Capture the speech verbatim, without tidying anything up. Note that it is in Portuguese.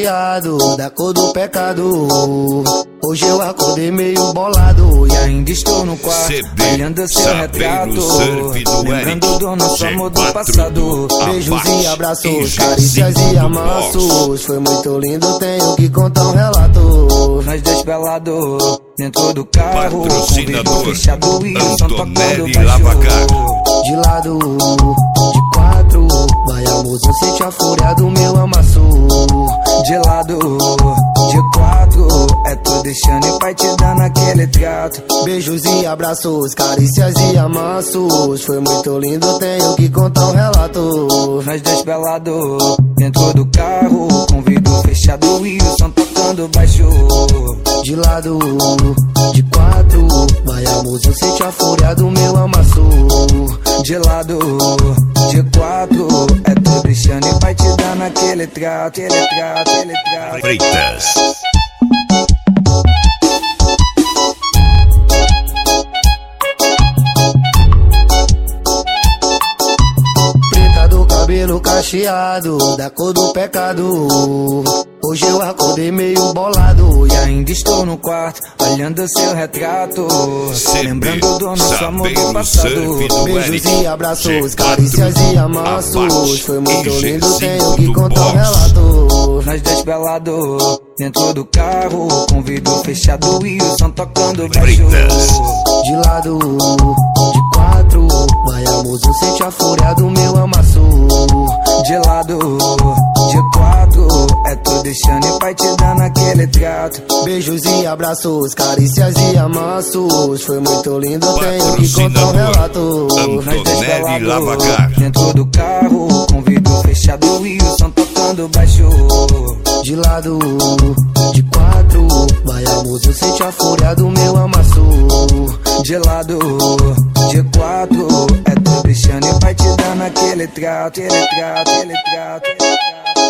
cacheado, da cor do pecado. Hoje eu acordei meio bolado e ainda estou no quarto, olhando seu retrato, lembrando do nosso amor do passado. Beijos e abraços, carícias e amassos. Foi muito lindo, tenho que contar um relato. Nós dois pelados, dentro do carro, com vidro fechado e o som tocando baixo. De lado, de quatro, vai amor, eu sente a fúria do meu amasso. De lado, de quatro, é tu deixando e pai te dando aquele trato. Beijos e abraços, carícias e amassos. Foi muito lindo, tenho que contar um relato. Nós dois pelados, dentro do carro, com vidro fechado e o som tocando baixo. De lado, de quatro, vai amor, eu sente a fúria do meu amasso. De lado, de quatro, é tu deixando e pai te dando aquele trato, aquele trato, aquele trato. Freitas. Preta do cabelo cacheado, da cor do pecado. Hoje eu acordei meio bolado e ainda estou no quarto, olhando seu retrato, lembrando do nosso amor do passado. Beijos e abraços, carícias e amassos. Foi muito lindo, tenho que contar um relato. Nós dois pelados, dentro do carro, com vidro fechado e o som tocando baixo. De lado, de quatro, vai amor, eu sente a fúria do meu amasso. De lado, de quatro, é tu deixando e pai te dando aquele trato. Beijos e abraços, carícias e amassos. Foi muito lindo, tenho que contar um relato. Nós dois pelados, dentro do carro, com vidro fechado e o som tocando baixo. De lado, de quatro, vai amor, eu sente a fúria do meu amasso. De lado, de quatro, é tu deixando e pai te dando aquele trato, aquele trato, aquele trato, aquele trato.